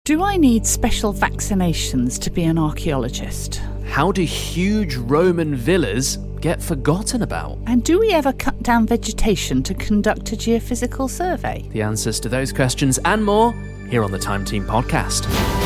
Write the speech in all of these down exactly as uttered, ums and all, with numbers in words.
Do I need special vaccinations to be an archaeologist? How do huge Roman villas get forgotten about? And do we ever cut down vegetation to conduct a geophysical survey? The answers to those questions and more here on the Time Team podcast.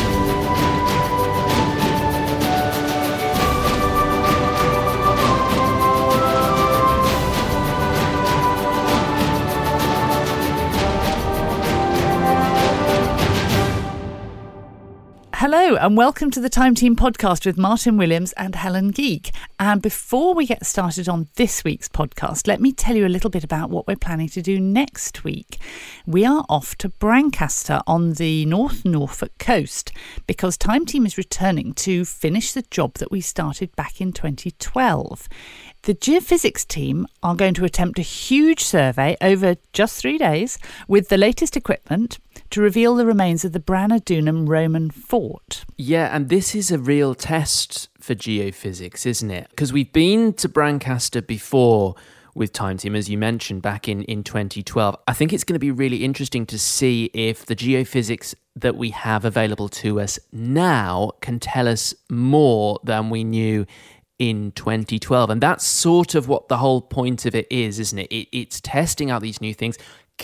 Hello and welcome to the Time Team podcast with Martin Williams and Helen Geek. And before we get started on this week's podcast, let me tell you a little bit about what we're planning to do next week. We are off to Brancaster on the North Norfolk coast because Time Team is returning to finish the job that we started back in twenty twelve. The geophysics team are going to attempt a huge survey over just three days with the latest equipment to reveal the remains of the Branadunum Roman fort. Yeah, and this is a real test for geophysics, isn't it? Because we've been to Brancaster before with Time Team, as you mentioned, back in, in twenty twelve. I think it's going to be really interesting to see if the geophysics that we have available to us now can tell us more than we knew in twenty twelve. And that's sort of what the whole point of it is, isn't it? it? It's testing out these new things.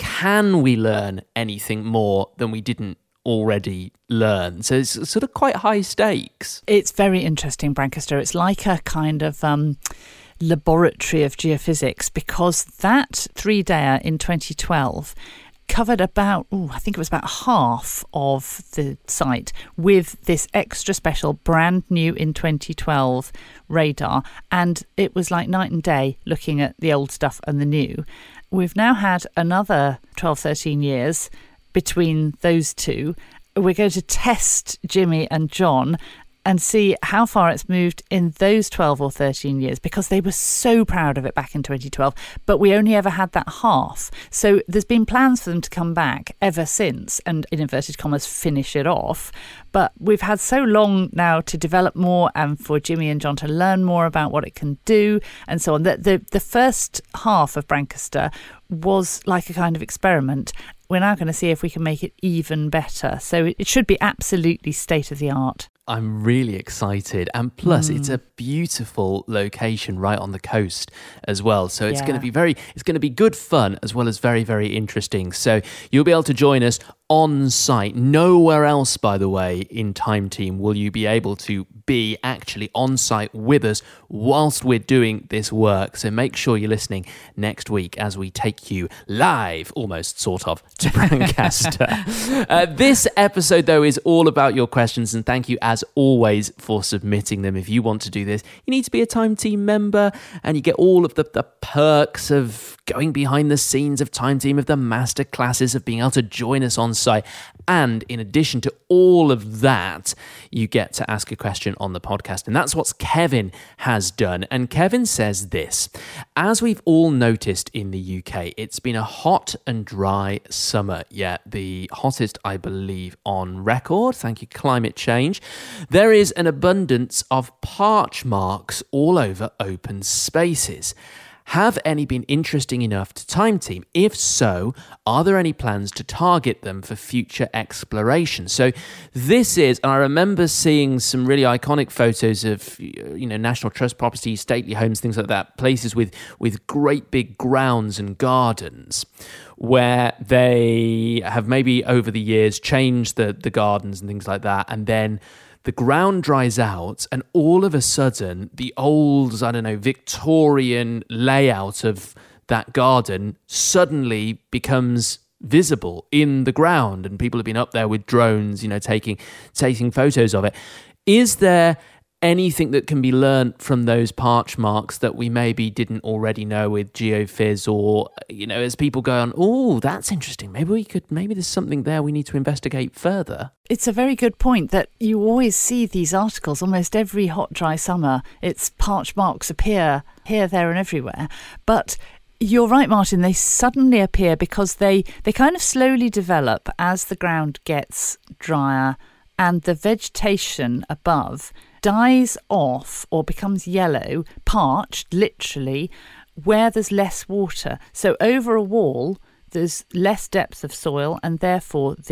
Can we learn anything more than we didn't already learn? So it's sort of quite high stakes. It's very interesting, Brancaster. It's like a kind of um, laboratory of geophysics because that three-dayer in twenty twelve covered about, ooh, I think it was about half of the site with this extra special brand new in twenty twelve radar. And it was like night and day looking at the old stuff and the new. We've now had another twelve, thirteen years between those two. We're going to test Jimmy and John and see how far it's moved in those twelve or thirteen years because they were so proud of it back in twenty twelve, but we only ever had that half. So there's been plans for them to come back ever since and, in inverted commas, finish it off. But we've had so long now to develop more and for Jimmy and John to learn more about what it can do and so on. The, the, the first half of Brancaster was like a kind of experiment. We're now going to see if we can make it even better. So it should be absolutely state of the art. I'm really excited. And plus, mm. it's a beautiful location right on the coast as well. So it's yeah. going to be very, it's going to be good fun as well as very, very interesting. So you'll be able to join us on site. Nowhere else, by the way, in Time Team will you be able to be actually on site with us whilst we're doing this work. So make sure you're listening next week as we take you live, almost sort of, to Brancaster. uh, this episode, though, is all about your questions. And thank you, as always, for submitting them. If you want to do this, you need to be a Time Team member and you get all of the, the perks of going behind the scenes of Time Team, of the master classes, of being able to join us on site. And in addition to all of that, you get to ask a question on the podcast. And that's what Kevin has done. And Kevin says this: as we've all noticed in the U K, it's been a hot and dry summer. Yeah, the hottest, I believe, on record. Thank you, climate change. There is an abundance of parch marks all over open spaces. Have any been interesting enough to Time Team? If so, are there any plans to target them for future exploration? So this is, and I remember seeing some really iconic photos of, you know, National Trust properties, stately homes, things like that, places with, with great big grounds and gardens where they have maybe over the years changed the, the gardens and things like that, and then the ground dries out and all of a sudden the old, I don't know, Victorian layout of that garden suddenly becomes visible in the ground and people have been up there with drones, you know, taking taking photos of it. Is there anything that can be learnt from those parch marks that we maybe didn't already know with geophys, or, you know, as people go on, oh, that's interesting, maybe we could, maybe there's something there we need to investigate further? It's a very good point that you always see these articles almost every hot, dry summer. It's parch marks appear here, there and everywhere. But you're right, Martin, they suddenly appear because they, they kind of slowly develop as the ground gets drier and the vegetation above dies off or becomes yellow, parched, literally, where there's less water. So over a wall, there's less depth of soil and therefore the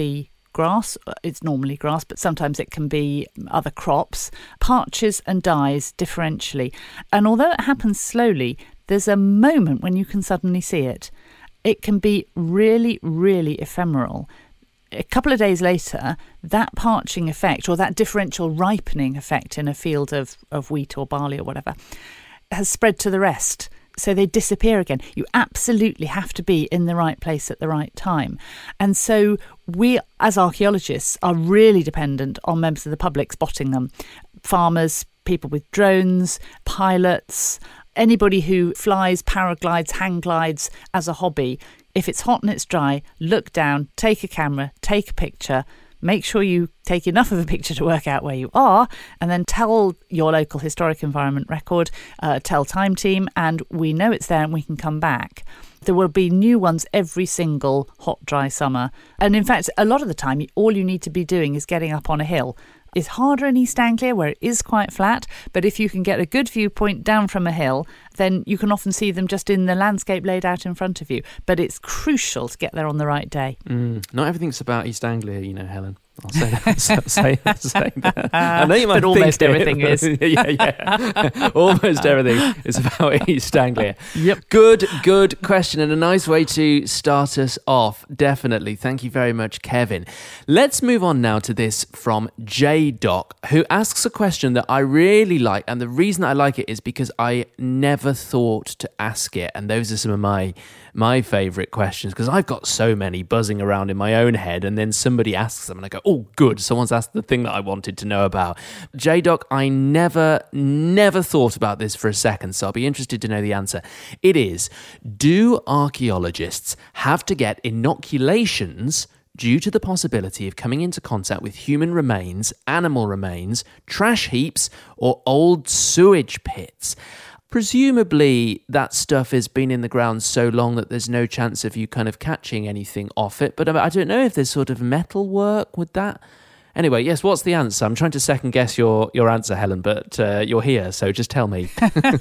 grass. It's normally grass, but sometimes it can be other crops, parches and dies differentially. And although it happens slowly, there's a moment when you can suddenly see it. It can be really, really ephemeral. A couple of days later, that parching effect or that differential ripening effect in a field of, of wheat or barley or whatever has spread to the rest. So they disappear again. You absolutely have to be in the right place at the right time. And so we, as archaeologists, are really dependent on members of the public spotting them. Farmers, people with drones, pilots, anybody who flies, paraglides, hang glides as a hobby. If it's hot and it's dry, look down, take a camera, take a picture. Make sure you take enough of a picture to work out where you are, and then tell your local historic environment record, uh, tell Time Team, and we know it's there and we can come back. There will be new ones every single hot, dry summer. And in fact, a lot of the time, all you need to be doing is getting up on a hill. It's harder in East Anglia where it is quite flat, but if you can get a good viewpoint down from a hill, then you can often see them just in the landscape laid out in front of you. But it's crucial to get there on the right day. Mm, not everything's about East Anglia, you know, Helen. I'll say that. say, say that. I know you might but almost think everything it, is. yeah, yeah. Almost everything is about East Anglia. Yep. Good, good question, and a nice way to start us off. Definitely. Thank you very much, Kevin. Let's move on now to this from J Doc, who asks a question that I really like, and the reason I like it is because I never thought to ask it, and those are some of my my favourite questions, because I've got so many buzzing around in my own head, and then somebody asks them and I go, oh good, someone's asked the thing that I wanted to know about. J-Doc, I never never thought about this for a second, so I'll be interested to know the answer. It is, do archaeologists have to get inoculations due to the possibility of coming into contact with human remains, animal remains, trash heaps, or old sewage pits? Presumably that stuff has been in the ground so long that there's no chance of you kind of catching anything off it. But I don't know if there's sort of metal work with that. Anyway, yes, what's the answer? I'm trying to second guess your, your answer, Helen, but uh, you're here, so just tell me.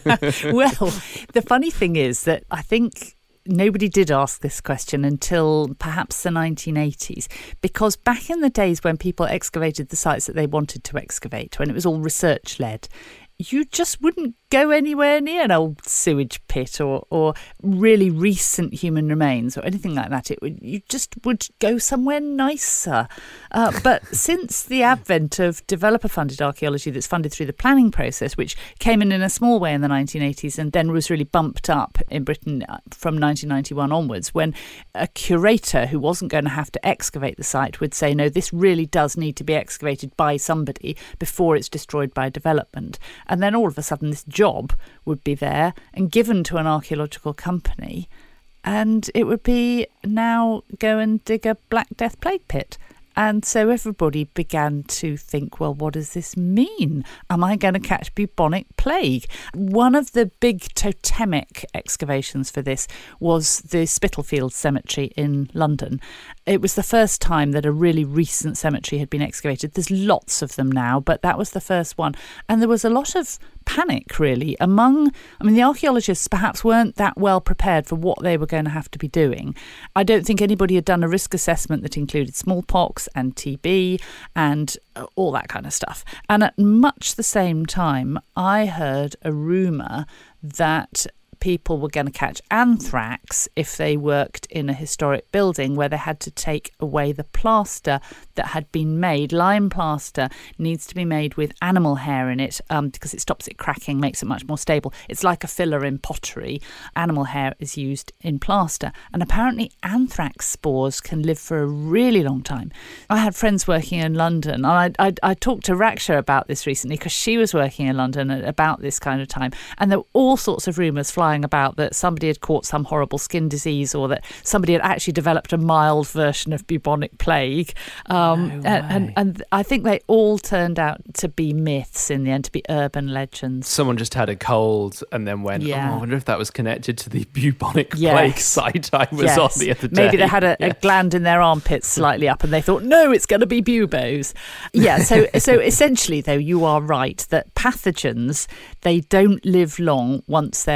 Well, the funny thing is that I think nobody did ask this question until perhaps the nineteen eighties, because back in the days when people excavated the sites that they wanted to excavate, when it was all research-led, you just wouldn't go anywhere near an old sewage pit or, or really recent human remains or anything like that. It would, you just would go somewhere nicer. Uh, but since the advent of developer-funded archaeology that's funded through the planning process, which came in in a small way in the nineteen eighties and then was really bumped up in Britain from nineteen ninety-one onwards, when a curator who wasn't going to have to excavate the site would say, no, this really does need to be excavated by somebody before it's destroyed by development. And then all of a sudden this job would be there and given to an archaeological company, and it would be now go and dig a Black Death plague pit. And so everybody began to think, well, what does this mean? Am I going to catch bubonic plague? One of the big totemic excavations for this was the Spitalfields Cemetery in London. It was the first time that a really recent cemetery had been excavated. There's lots of them now, but that was the first one. And there was a lot of panic, really, among, I mean, the archaeologists perhaps weren't that well prepared for what they were going to have to be doing. I don't think anybody had done a risk assessment that included smallpox and T B and all that kind of stuff. And at much the same time, I heard a rumour that people were going to catch anthrax if they worked in a historic building where they had to take away the plaster that had been made. Lime plaster needs to be made with animal hair in it um, because it stops it cracking, makes it much more stable. It's like a filler in pottery. Animal hair is used in plaster. And apparently anthrax spores can live for a really long time. I had friends working in London, and I, I, I talked to Raksha about this recently because she was working in London at about this kind of time, and there were all sorts of rumours flying about that somebody had caught some horrible skin disease or that somebody had actually developed a mild version of bubonic plague. Um, no and, and, and I think they all turned out to be myths in the end, to be urban legends. Someone just had a cold and then went, yeah. oh, I wonder if that was connected to the bubonic yes. plague site I was yes. on the other day. Maybe they had a, yes. a gland in their armpits slightly up and they thought, no, it's going to be buboes. Yeah, so so essentially, though, you are right that pathogens, they don't live long once they're host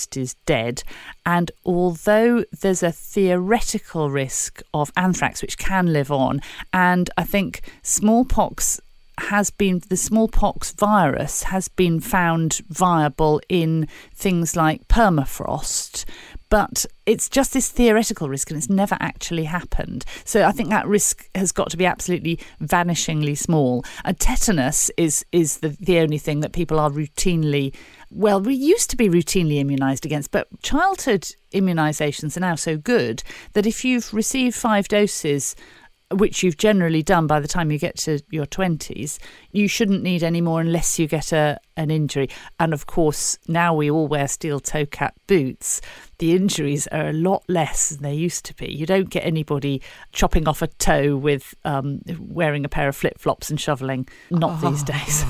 most is dead. And although there's a theoretical risk of anthrax, which can live on, and I think smallpox has been, the smallpox virus has been found viable in things like permafrost, but it's just this theoretical risk and it's never actually happened. So I think that risk has got to be absolutely vanishingly small. And tetanus is is the, the only thing that people are routinely, well, we used to be routinely immunised against, but childhood immunisations are now so good that if you've received five doses, which you've generally done by the time you get to your twenties, you shouldn't need any more unless you get a an injury. And of course, now we all wear steel toe cap boots. The injuries are a lot less than they used to be. You don't get anybody chopping off a toe with um, wearing a pair of flip-flops and shoveling. Not oh. these days.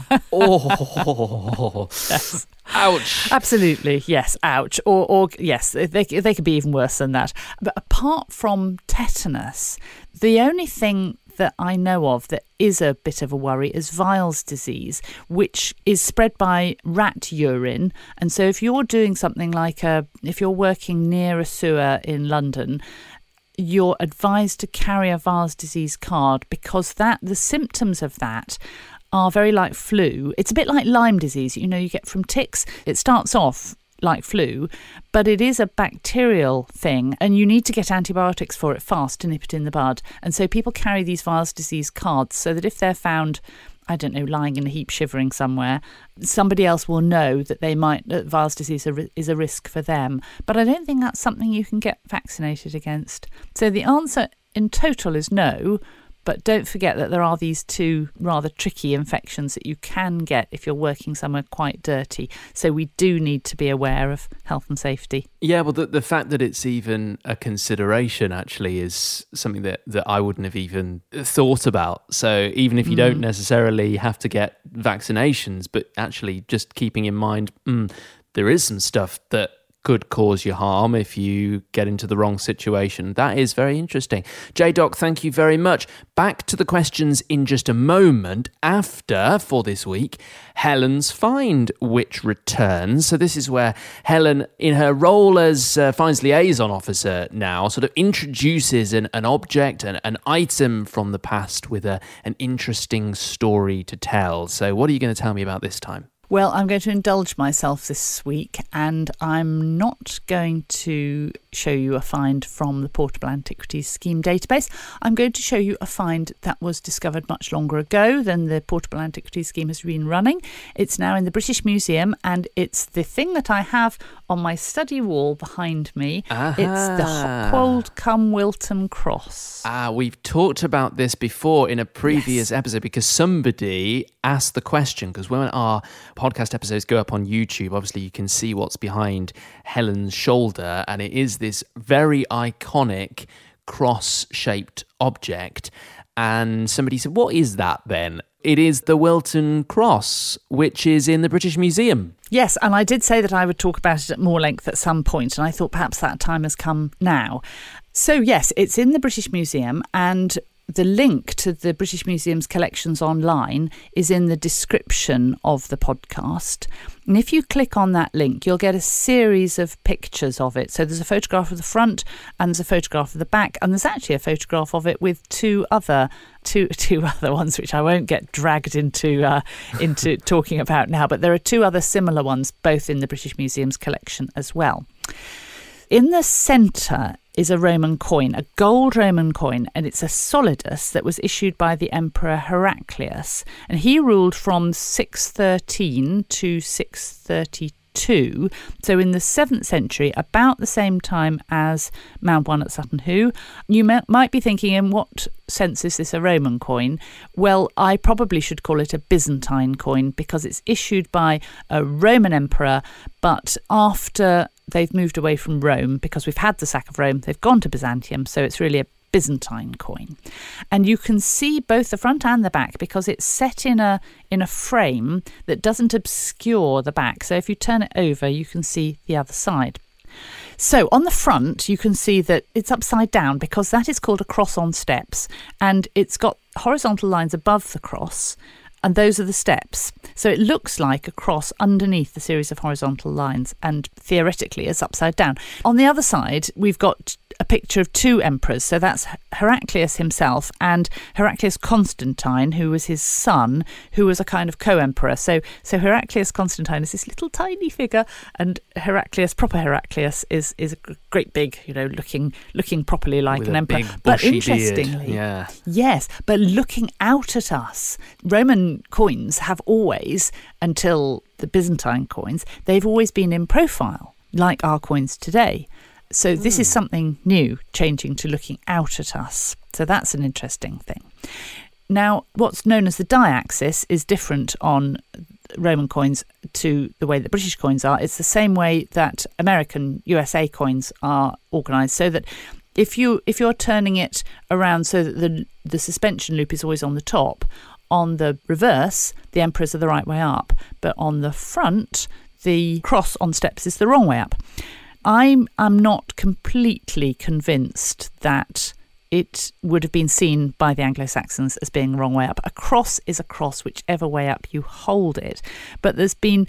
oh, yes. Ouch. Absolutely, yes, ouch. Or, or yes, they, they could be even worse than that. But apart from tetanus, the only thing that I know of that is a bit of a worry is Weil's disease, which is spread by rat urine. And so if you're doing something like a, if you're working near a sewer in London, you're advised to carry a Weil's disease card, because that the symptoms of that are very like flu. It's a bit like Lyme disease, you know, you get from ticks. It starts off like flu, but it is a bacterial thing and you need to get antibiotics for it fast to nip it in the bud. And so people carry these Weil's disease cards so that if they're found, I don't know, lying in a heap shivering somewhere, somebody else will know that they might, that Weil's disease is a risk for them. But I don't think that's something you can get vaccinated against. So the answer in total is no. But don't forget that there are these two rather tricky infections that you can get if you're working somewhere quite dirty. So we do need to be aware of health and safety. Yeah, well, the, the fact that it's even a consideration actually is something that, that I wouldn't have even thought about. So even if you mm. don't necessarily have to get vaccinations, but actually just keeping in mind, mm, there is some stuff that could cause you harm if you get into the wrong situation. That is very interesting. J-Doc, thank you very much. Back to the questions in just a moment after, for this week, Helen's Find, which returns. So this is where Helen, in her role as uh, Finds Liaison Officer now, sort of introduces an, an object, an, an item from the past with a, an interesting story to tell. So what are you going to tell me about this time? Well, I'm going to indulge myself this week, and I'm not going to show you a find from the Portable Antiquities Scheme database. I'm going to show you a find that was discovered much longer ago than the Portable Antiquities Scheme has been running. It's now in the British Museum, and it's the thing that I have on my study wall behind me. Aha. It's the Hochwold cum Wilton cross. Ah, we've talked about this before in a previous yes. episode, because somebody asked the question, because when our podcast episodes go up on YouTube, obviously you can see what's behind Helen's shoulder, and it is this very iconic cross-shaped object. And somebody said, what is that then? It is the Wilton Cross, which is in the British Museum. Yes, and I did say that I would talk about it at more length at some point, and I thought perhaps that time has come now. So yes, it's in the British Museum, and the link to the British Museum's collections online is in the description of the podcast. And if you click on that link, you'll get a series of pictures of it. So there's a photograph of the front and there's a photograph of the back. And there's actually a photograph of it with two other two two other ones, which I won't get dragged into uh, into talking about now. But there are two other similar ones, both in the British Museum's collection as well. In the centre is a Roman coin, a gold Roman coin, and it's a solidus that was issued by the Emperor Heraclius. And he ruled from six thirteen to six thirty-two. So in the seventh century, about the same time as Mound One at Sutton Hoo. You may, might be thinking, in what sense is this a Roman coin? Well, I probably should call it a Byzantine coin, because it's issued by a Roman emperor, but after they've moved away from Rome, because we've had the sack of Rome, they've gone to Byzantium, so it's really a Byzantine coin. And you can see both the front and the back, because it's set in a in a frame that doesn't obscure the back. So if you turn it over, you can see the other side. So on the front, you can see that it's upside down, because that is called a cross on steps, and it's got horizontal lines above the cross And those are the steps. So it looks like a cross underneath the series of horizontal lines, and theoretically it's upside down. On the other side, we've got a picture of two emperors. So that's Heraclius himself and Heraclius Constantine, who was his son, who was a kind of co-emperor. So so Heraclius Constantine is this little tiny figure, and Heraclius, proper Heraclius, is is a great big, you know, looking looking properly like With an a emperor. big, But bushy interestingly, beard. Yeah. yes, but looking out at us, Roman coins have always, until the Byzantine coins, they've always been in profile, like our coins today. So this mm. is something new, changing to looking out at us. So that's an interesting thing. Now, what's known as the diaxis is different on Roman coins to the way that British coins are. It's the same way that American U S A coins are organised, so that if you if you're turning it around so that the the suspension loop is always on the top, on the reverse, the emperors are the right way up, but on the front, the cross on steps is the wrong way up. I'm I'm not completely convinced that it would have been seen by the Anglo-Saxons as being the wrong way up. A cross is a cross whichever way up you hold it. But there's been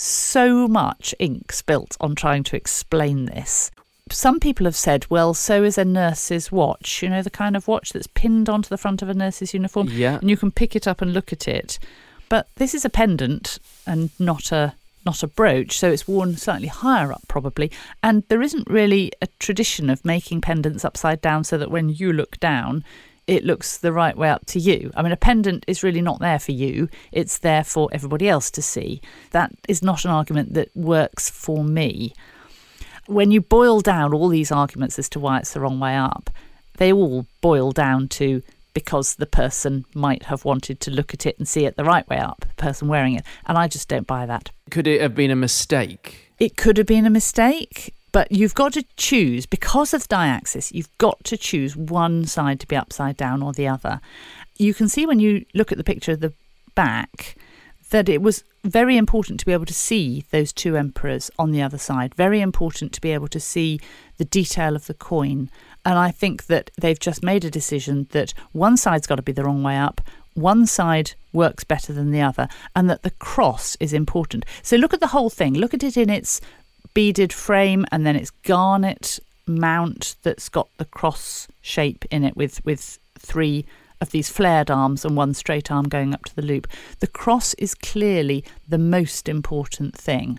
so much ink spilt on trying to explain this. Some people have said, well, so is a nurse's watch, you know, the kind of watch that's pinned onto the front of a nurse's uniform. Yeah. And you can pick it up and look at it. But this is a pendant and not a not a brooch, so it's worn slightly higher up probably. And there isn't really a tradition of making pendants upside down so that when you look down, it looks the right way up to you. I mean, a pendant is really not there for you. It's there for everybody else to see. That is not an argument that works for me. When you boil down all these arguments as to why it's the wrong way up, they all boil down to because the person might have wanted to look at it and see it the right way up, the person wearing it. And I just don't buy that. Could it have been a mistake? It could have been a mistake, but you've got to choose, because of diaxis, you've got to choose one side to be upside down or the other. You can see when you look at the picture of the back that it was very important to be able to see those two emperors on the other side, very important to be able to see the detail of the coin. And I think that they've just made a decision that one side's got to be the wrong way up, one side works better than the other, and that the cross is important. So look at the whole thing. Look at it in its beaded frame and then its garnet mount that's got the cross shape in it with, with three of these flared arms and one straight arm going up to the loop. The cross is clearly the most important thing.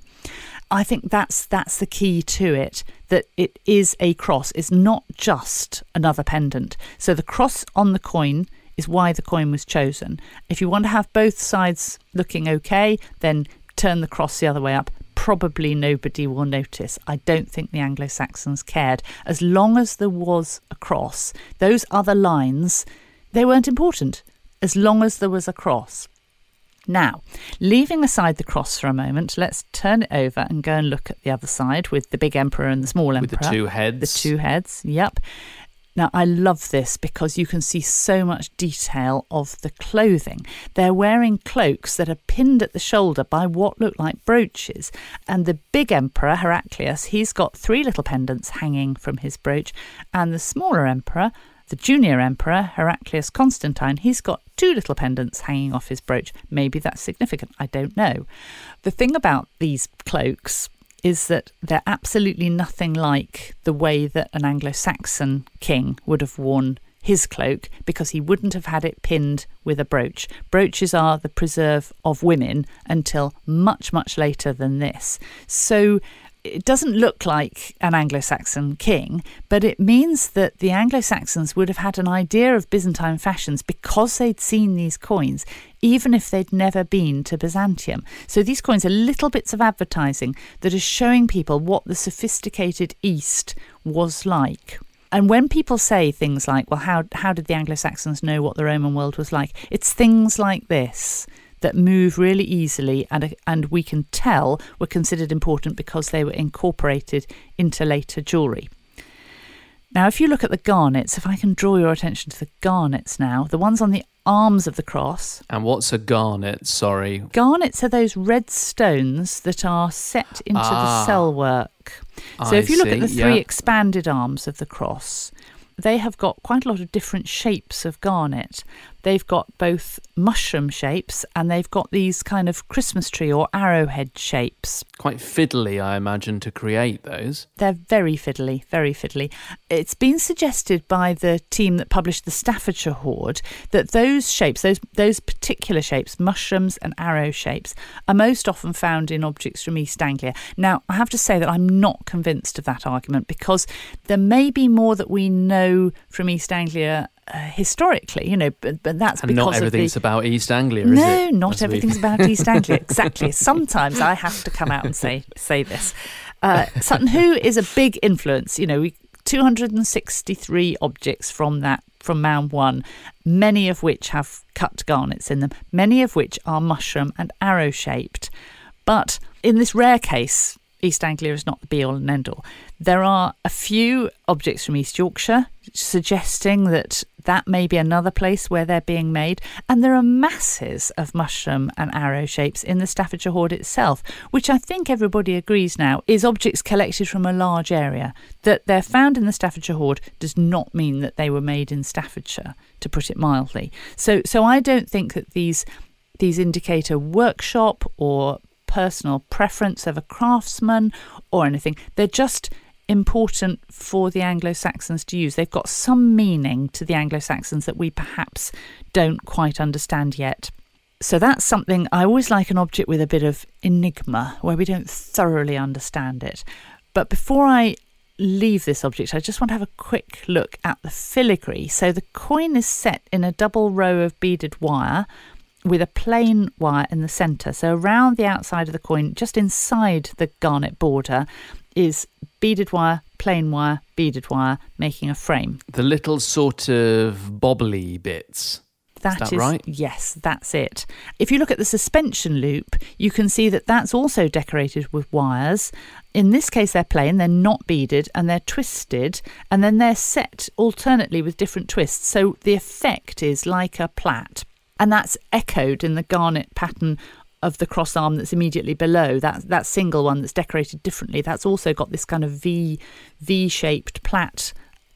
I think that's that's the key to it, that it is a cross. It's not just another pendant. So the cross on the coin is why the coin was chosen. If you want to have both sides looking okay, then turn the cross the other way up. Probably nobody will notice. I don't think the Anglo-Saxons cared. As long as there was a cross, those other lines, they weren't important, as long as there was a cross. Now, leaving aside the cross for a moment, let's turn it over and go and look at the other side with the big emperor and the small emperor. With the two heads. The two heads, yep. Now, I love this because you can see so much detail of the clothing. They're wearing cloaks that are pinned at the shoulder by what look like brooches. And the big emperor, Heraclius, he's got three little pendants hanging from his brooch. And the smaller emperor, the junior emperor, Heraclius Constantine, he's got two little pendants hanging off his brooch. Maybe that's significant. I don't know. The thing about these cloaks is that they're absolutely nothing like the way that an Anglo-Saxon king would have worn his cloak, because he wouldn't have had it pinned with a brooch. Brooches are the preserve of women until much, much later than this. So it doesn't look like an Anglo-Saxon king, but it means that the Anglo-Saxons would have had an idea of Byzantine fashions because they'd seen these coins, even if they'd never been to Byzantium. So these coins are little bits of advertising that are showing people what the sophisticated East was like. And when people say things like, well, how how did the Anglo-Saxons know what the Roman world was like? It's things like this that move really easily and and we can tell were considered important because they were incorporated into later jewellery. Now, if you look at the garnets, if I can draw your attention to the garnets now, the ones on the arms of the cross. And what's a garnet? Sorry. Garnets are those red stones that are set into ah, the cell work. So I if you look see, at the three yeah. expanded arms of the cross, they have got quite a lot of different shapes of garnet. they've got both mushroom shapes and they've got these kind of Christmas tree or arrowhead shapes. Quite fiddly, I imagine, to create those. They're very fiddly, very fiddly. It's been suggested by the team that published the Staffordshire Hoard that those shapes, those those particular shapes, mushrooms and arrow shapes, are most often found in objects from East Anglia. Now, I have to say that I'm not convinced of that argument, because there may be more that we know from East Anglia Uh, historically, you know, but, but that's and because not everything's of the... about East Anglia, is no, it? No, not As everything's we've... about East Anglia. Exactly. Sometimes I have to come out and say say this. Uh, Sutton Hoo is a big influence. You know, we, two hundred sixty-three objects from that from Mound One, many of which have cut garnets in them, many of which are mushroom and arrow shaped. But in this rare case, East Anglia is not the be-all and end-all. There are a few objects from East Yorkshire suggesting that that may be another place where they're being made. And there are masses of mushroom and arrow shapes in the Staffordshire Hoard itself, which I think everybody agrees now is objects collected from a large area. That they're found in the Staffordshire Hoard does not mean that they were made in Staffordshire, to put it mildly. So so I don't think that these these indicate a workshop or personal preference of a craftsman or anything. They're just important for the Anglo-Saxons to use. They've got some meaning to the Anglo-Saxons that we perhaps don't quite understand yet. So that's something. I always like an object with a bit of enigma, where we don't thoroughly understand it. But before I leave this object, I just want to have a quick look at the filigree. So the coin is set in a double row of beaded wire with a plain wire in the centre. So around the outside of the coin, just inside the garnet border, is beaded wire, plain wire, beaded wire, making a frame. The little sort of bobbly bits. That is that is, right? Yes, that's it. If you look at the suspension loop, you can see that that's also decorated with wires. In this case, they're plain, they're not beaded, and they're twisted, and then they're set alternately with different twists. So the effect is like a plait. And that's echoed in the garnet pattern of the cross arm that's immediately below. That that single one that's decorated differently, that's also got this kind of V, V-shaped plait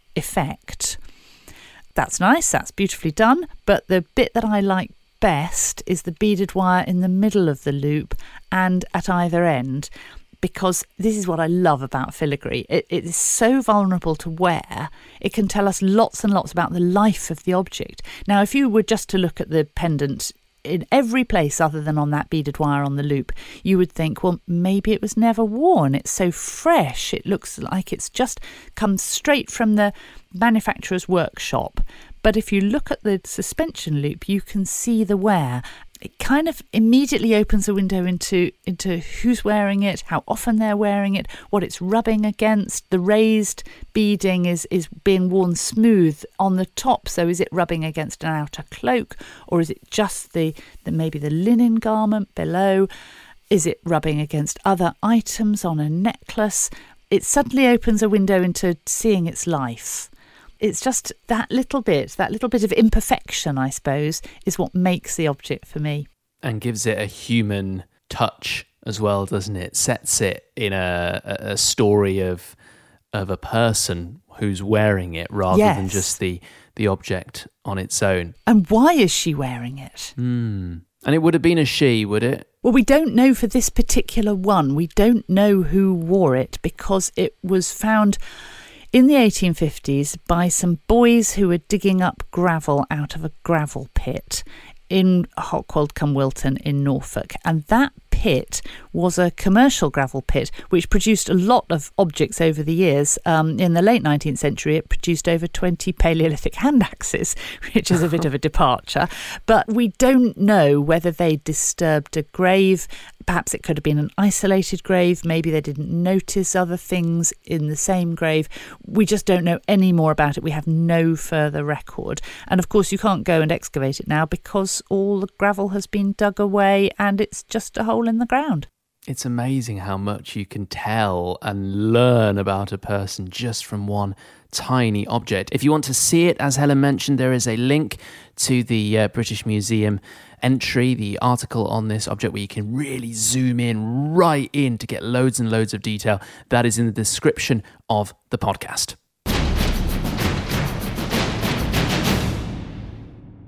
effect. That's nice, that's beautifully done. But the bit that I like best is the beaded wire in the middle of the loop and at either end, because this is what I love about filigree. It, it is so vulnerable to wear. It can tell us lots and lots about the life of the object. Now, if you were just to look at the pendant in every place other than on that beaded wire on the loop, you would think, well, maybe it was never worn. It's so fresh. It looks like it's just come straight from the manufacturer's workshop. But if you look at the suspension loop, you can see the wear. It kind of immediately opens a window into into who's wearing it, how often they're wearing it, what it's rubbing against. The raised beading is, is being worn smooth on the top. So is it rubbing against an outer cloak, or is it just the, the maybe the linen garment below? Is it rubbing against other items on a necklace? It suddenly opens a window into seeing its life. It's just that little bit, that little bit of imperfection, I suppose, is what makes the object for me. And gives it a human touch as well, doesn't it? Sets it in a, a story of of a person who's wearing it rather yes. than just the, the object on its own. And why is she wearing it? Mm. And it would have been a she, would it? Well, we don't know for this particular one. We don't know who wore it because it was found in the eighteen fifties by some boys who were digging up gravel out of a gravel pit in Hockwold cum Wilton in Norfolk. And that pit was a commercial gravel pit which produced a lot of objects over the years. Um, in the late nineteenth century, it produced over twenty Paleolithic hand axes, which is a bit of a departure. But we don't know whether they disturbed a grave. Perhaps it could have been an isolated grave. Maybe they didn't notice other things in the same grave. We just don't know any more about it. We have no further record. And of course, you can't go and excavate it now because all the gravel has been dug away and it's just a hole in the ground. It's amazing how much you can tell and learn about a person just from one tiny object. If you want to see it, as Helen mentioned, there is a link to the uh, British Museum entry, the article on this object where you can really zoom in right in to get loads and loads of detail. That is in the description of the podcast.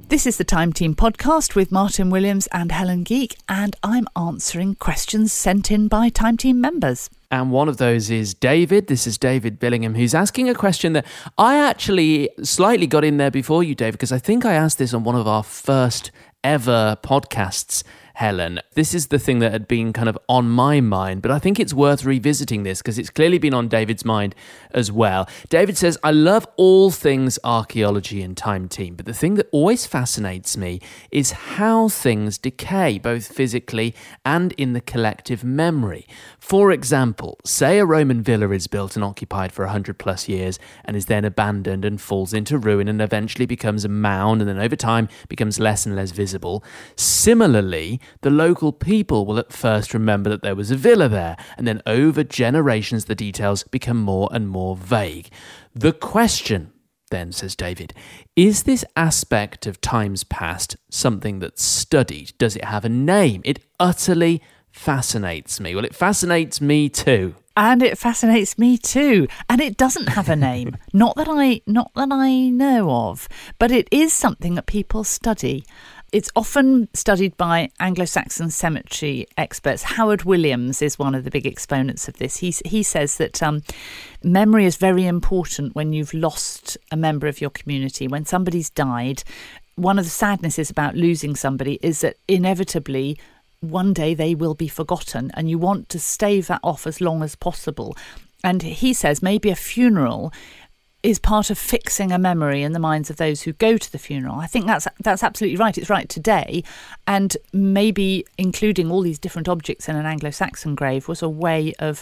This is the Time Team podcast with Martin Williams and Helen Geek, and I'm answering questions sent in by Time Team members. And one of those is David. This is David Billingham, who's asking a question that I actually slightly got in there before you, David, because I think I asked this on one of our first ever podcasts, Helen. This is the thing that had been kind of on my mind, but I think it's worth revisiting this because it's clearly been on David's mind as well. David says, I love all things archaeology and Time Team, but the thing that always fascinates me is how things decay, both physically and in the collective memory. For example, say a Roman villa is built and occupied for one hundred plus years and is then abandoned and falls into ruin and eventually becomes a mound and then over time becomes less and less visible. Similarly, the local people will at first remember that there was a villa there, and then over generations the details become more and more vague. The question, then, says David, is this aspect of times past something that's studied? Does it have a name? It utterly fascinates me. Well, it fascinates me too. And it fascinates me too. And it doesn't have a name. not that I not that I know of, but it is something that people study. It's often studied by Anglo-Saxon cemetery experts. Howard Williams is one of the big exponents of this. He, he says that um, memory is very important when you've lost a member of your community. When somebody's died, one of the sadnesses about losing somebody is that inevitably one day they will be forgotten, and you want to stave that off as long as possible. And he says maybe a funeral is part of fixing a memory in the minds of those who go to the funeral. I think that's that's absolutely right. It's right today. And maybe including all these different objects in an Anglo-Saxon grave was a way of,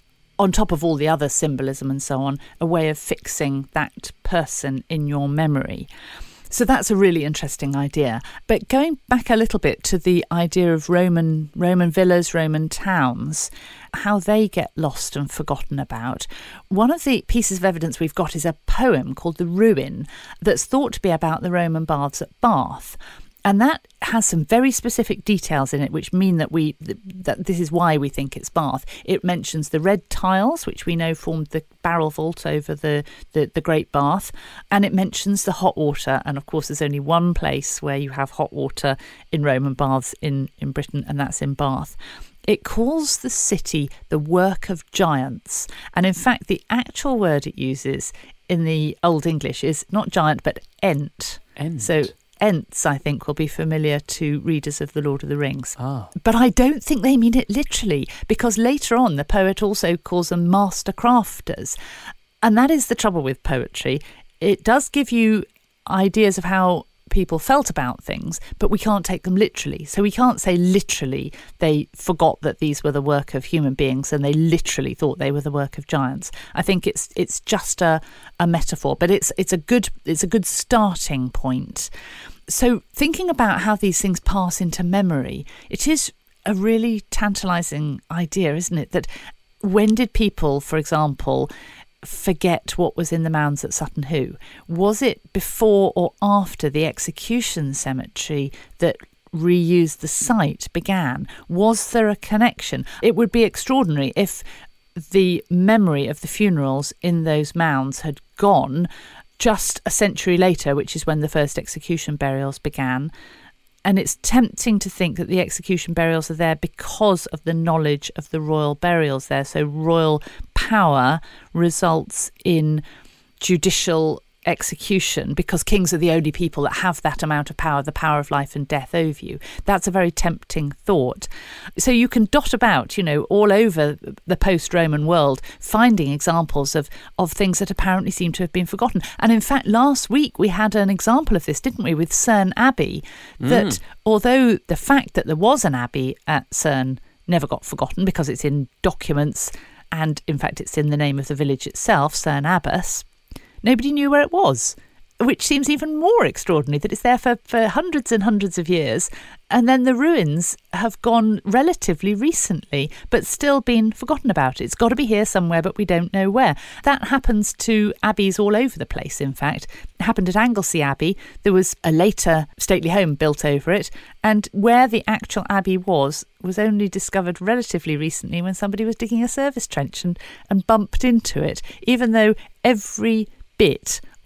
on top of all the other symbolism and so on, a way of fixing that person in your memory. So that's a really interesting idea. But going back a little bit to the idea of Roman Roman villas, Roman towns, how they get lost and forgotten about. One of the pieces of evidence we've got is a poem called The Ruin that's thought to be about the Roman baths at Bath. And that has some very specific details in it, which mean that we that this is why we think it's Bath. It mentions the red tiles, which we know formed the barrel vault over the, the, the Great Bath. And it mentions the hot water. And of course, there's only one place where you have hot water in Roman baths in, in Britain, and that's in Bath. It calls the city the work of giants. And in fact, the actual word it uses in the Old English is not giant, but ent. Ent. So Ents, I think, will be familiar to readers of The Lord of the Rings. Ah. But I don't think they mean it literally, because later on the poet also calls them master crafters. And that is the trouble with poetry. It does give you ideas of how people felt about things, but we can't take them literally. So we can't say literally they forgot that these were the work of human beings and they literally thought they were the work of giants. I think it's it's just a, a metaphor, but it's it's a good it's a good starting point. So thinking about how these things pass into memory, it is a really tantalising idea, isn't it? That when did people, for example, forget what was in the mounds at Sutton Hoo? Was it before or after the execution cemetery that reused the site began? Was there a connection? It would be extraordinary if the memory of the funerals in those mounds had gone just a century later, which is when the first execution burials began. And it's tempting to think that the execution burials are there because of the knowledge of the royal burials there. So royal power results in judicial execution because kings are the only people that have that amount of power, the power of life and death over you. That's a very tempting thought. So you can dot about, you know, all over the post-Roman world, finding examples of, of things that apparently seem to have been forgotten. And in fact, last week we had an example of this, didn't we, with Cerne Abbey, that mm. although the fact that there was an abbey at Cerne never got forgotten because it's in documents and in fact it's in the name of the village itself, Cerne Abbas, nobody knew where it was, which seems even more extraordinary, that it's there for, for hundreds and hundreds of years. And then the ruins have gone relatively recently, but still been forgotten about. It's got to be here somewhere, but we don't know where. That happens to abbeys all over the place, in fact. It happened at Anglesey Abbey. There was a later stately home built over it. And where the actual abbey was, was only discovered relatively recently when somebody was digging a service trench and, and bumped into it, even though every bit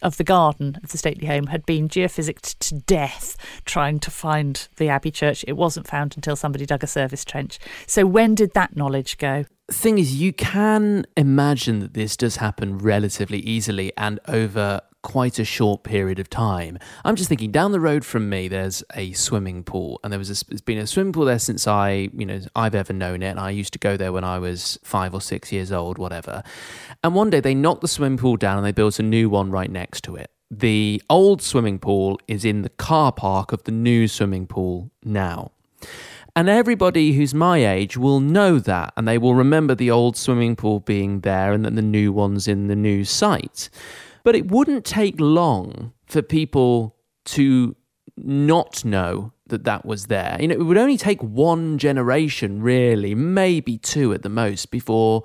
of the garden of the stately home had been geophysicked to death trying to find the Abbey Church. It wasn't found until somebody dug a service trench. So when did that knowledge go? Thing is, you can imagine that this does happen relatively easily and over quite a short period of time. I'm just thinking, down the road from me, there's a swimming pool, and there was a, there's been a swimming pool there since I, you know, I've ever known it. And I used to go there when I was five or six years old, whatever. And one day they knocked the swimming pool down and they built a new one right next to it. The old swimming pool is in the car park of the new swimming pool now. And everybody who's my age will know that, and they will remember the old swimming pool being there and then the new one's in the new site. But it wouldn't take long for people to not know that that was there. You know, it would only take one generation, really, maybe two at the most, before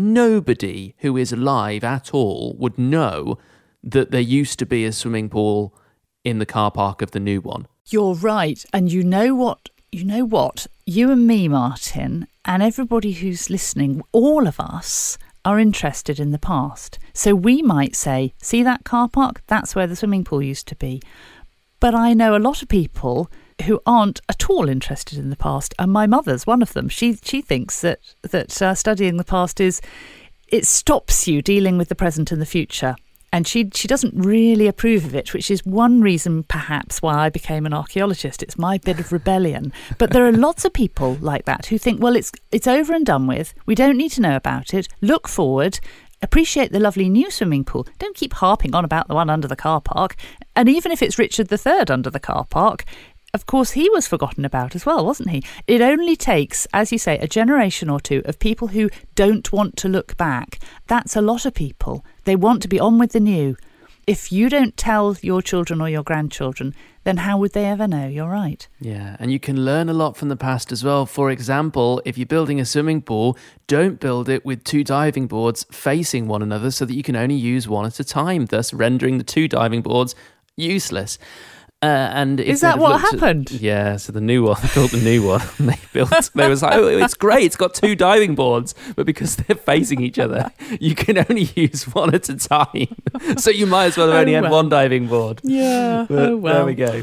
nobody who is alive at all would know that there used to be a swimming pool in the car park of the new one. You're right. And you know what? You know what? You and me, Martin, and everybody who's listening, all of us are interested in the past. So we might say, see that car park? That's where the swimming pool used to be. But I know a lot of people who aren't at all interested in the past, and my mother's one of them. She she thinks that that uh, studying the past is it stops you dealing with the present and the future. And she she doesn't really approve of it, which is one reason perhaps why I became an archaeologist. It's my bit of rebellion. But there are lots of people like that who think, well, it's it's over and done with. We don't need to know about it. Look forward. Appreciate the lovely new swimming pool. Don't keep harping on about the one under the car park. And even if it's Richard the Third under the car park, of course, he was forgotten about as well, wasn't he? It only takes, as you say, a generation or two of people who don't want to look back. That's a lot of people. They want to be on with the new. If you don't tell your children or your grandchildren, then how would they ever know? You're right. Yeah, and you can learn a lot from the past as well. For example, if you're building a swimming pool, don't build it with two diving boards facing one another so that you can only use one at a time, thus rendering the two diving boards useless. Uh, and is that what happened? At, yeah, so the new one, they built the new one. And they built. They was like, oh, it's great. It's got two diving boards, but because they're facing each other, you can only use one at a time. So you might as well have only oh, well. had one diving board. Yeah. But oh well. There we go.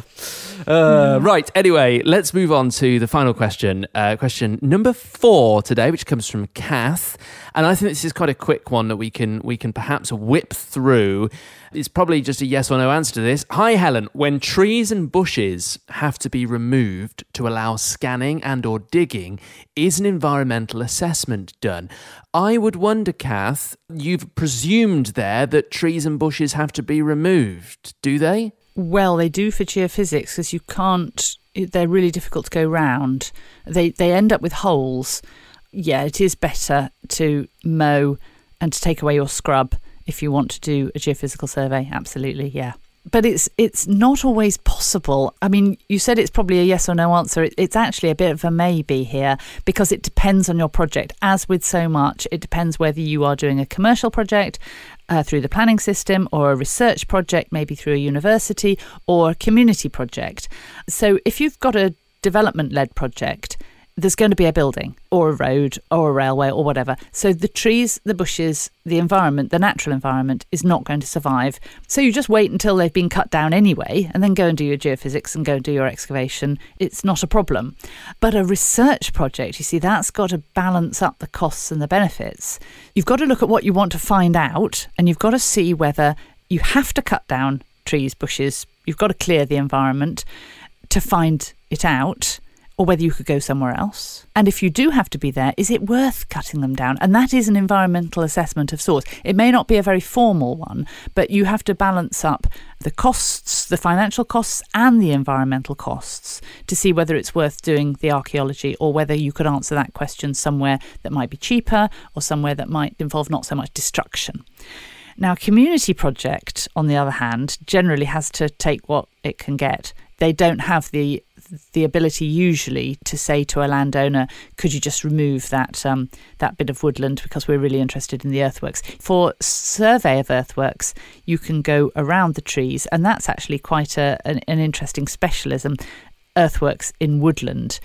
Uh, right. Anyway, let's move on to the final question. Uh, question number four today, which comes from Kath, and I think this is quite a quick one that we can we can perhaps whip through. It's probably just a yes or no answer to this. Hi, Helen. When trees and bushes have to be removed to allow scanning and or digging, is an environmental assessment done? I would wonder, Kath, you've presumed there that trees and bushes have to be removed. Do they? Well, they do for geophysics because you can't, they're really difficult to go round. They, they end up with holes. Yeah, it is better to mow and to take away your scrub if you want to do a geophysical survey. Absolutely, yeah. But it's it's not always possible. I mean, you said it's probably a yes or no answer. It, it's actually a bit of a maybe here because it depends on your project. As with so much, it depends whether you are doing a commercial project uh, through the planning system or a research project, maybe through a university or a community project. So if you've got a development-led project, there's going to be a building or a road or a railway or whatever. So the trees, the bushes, the environment, the natural environment is not going to survive. So you just wait until they've been cut down anyway and then go and do your geophysics and go and do your excavation. It's not a problem. But a research project, you see, that's got to balance up the costs and the benefits. You've got to look at what you want to find out and you've got to see whether you have to cut down trees, bushes, you've got to clear the environment to find it out, or whether you could go somewhere else. And if you do have to be there, is it worth cutting them down? And that is an environmental assessment of sorts. It may not be a very formal one, but you have to balance up the costs, the financial costs and the environmental costs to see whether it's worth doing the archaeology or whether you could answer that question somewhere that might be cheaper or somewhere that might involve not so much destruction. Now, a community project, on the other hand, generally has to take what it can get. They don't have the the ability usually to say to a landowner, could you just remove that um, that bit of woodland because we're really interested in the earthworks. For survey of earthworks, you can go around the trees, and that's actually quite a, an, an interesting specialism, earthworks in woodland.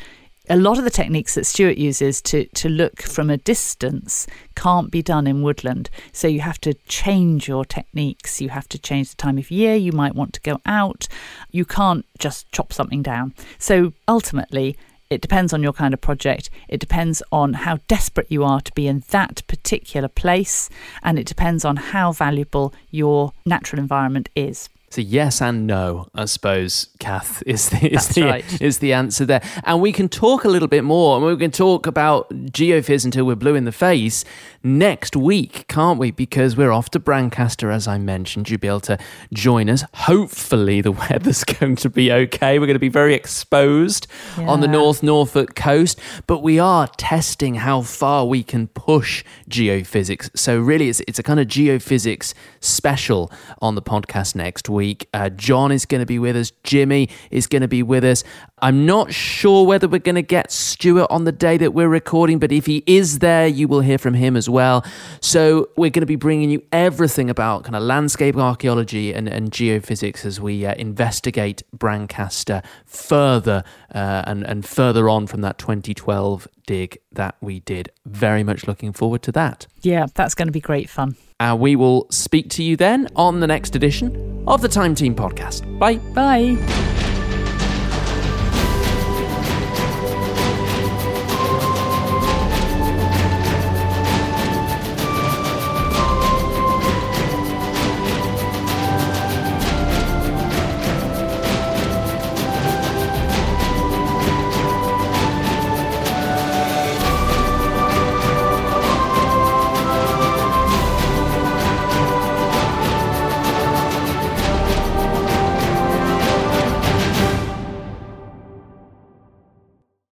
a lot of the techniques that Stuart uses to, to look from a distance can't be done in woodland. So you have to change your techniques. You have to change the time of year. You might want to go out. You can't just chop something down. So ultimately, it depends on your kind of project. It depends on how desperate you are to be in that particular place. And it depends on how valuable your natural environment is. So yes and no, I suppose, Kath, is the, is, That's the, right. is the answer there. And we can talk a little bit more, and we can talk about geophys until we're blue in the face next week, can't we? Because we're off to Brancaster, as I mentioned. You'll be able to join us. Hopefully the weather's going to be okay. We're going to be very exposed yeah. on the North Norfolk coast, but we are testing how far we can push geophysics. So really, it's, it's a kind of geophysics special on the podcast next week. Week. Uh, John is going to be with us. Jimmy is going to be with us. I'm not sure whether we're going to get Stuart on the day that we're recording, but if he is there, you will hear from him as well. So we're going to be bringing you everything about kind of landscape archaeology and, and geophysics as we uh, investigate Brancaster further uh, and, and further on from that twenty twelve dig that we did. Very much looking forward to that. Yeah, that's going to be great fun. And uh, we will speak to you then on the next edition of the Time Team Podcast. Bye. Bye.